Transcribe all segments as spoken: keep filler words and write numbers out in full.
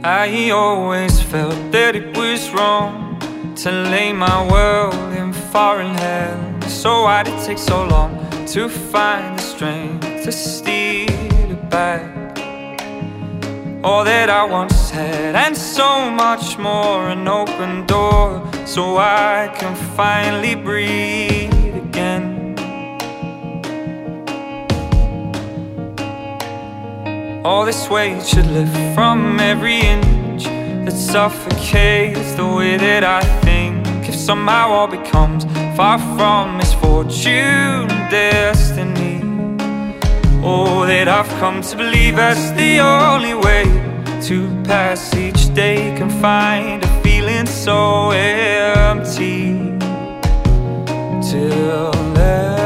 I always felt that it was wrong to lay my world in foreign hands. So why did it take so long to find the strength to steal it back? All that I once had and so much more, an open door so I can finally breathe again. All this weight should lift from every inch that suffocates the way that I think. If somehow all becomes far from misfortune, destiny, oh, that I've come to believe that's the only way to pass each day, can find a feeling so empty till then.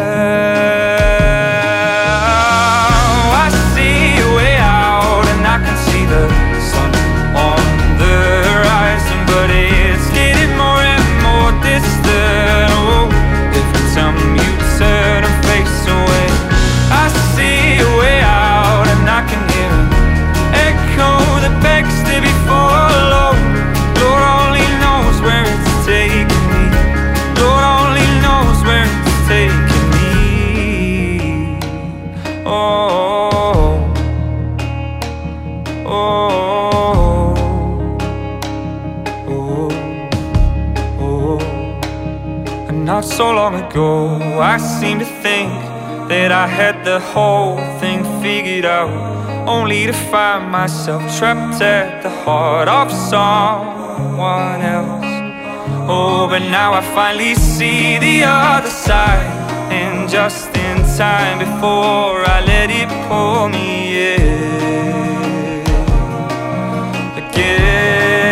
Not so long ago, I seemed to think that I had the whole thing figured out, only to find myself trapped at the heart of someone else. Oh, but now I finally see the other side, and just in time before I let it pull me in again.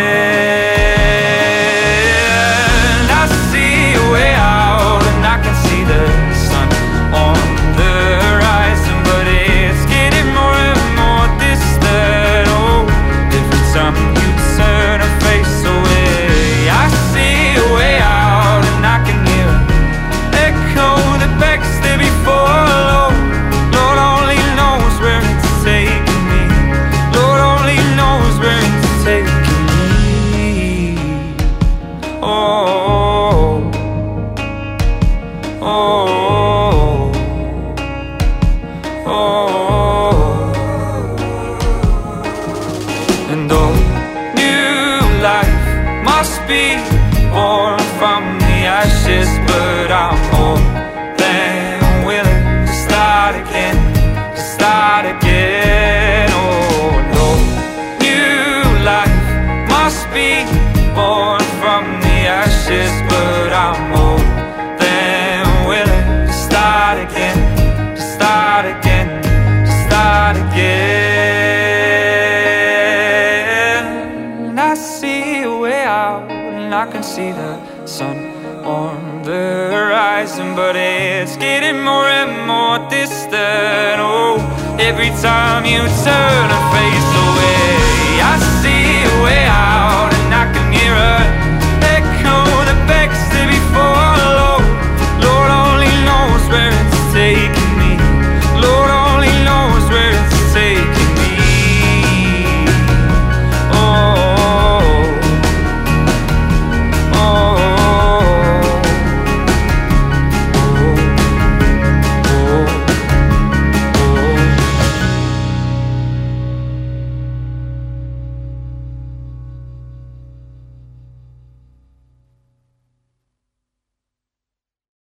And oh, new life must be born from the ashes, but I'm more than willing to start again, to start again. Oh no, new life must be born from the ashes, but I'm more than willing to start again, to start again, to start again. I see a way out, and I can see the sun on the horizon, but it's getting more and more distant. Oh, every time you turn and face away, I see a way out.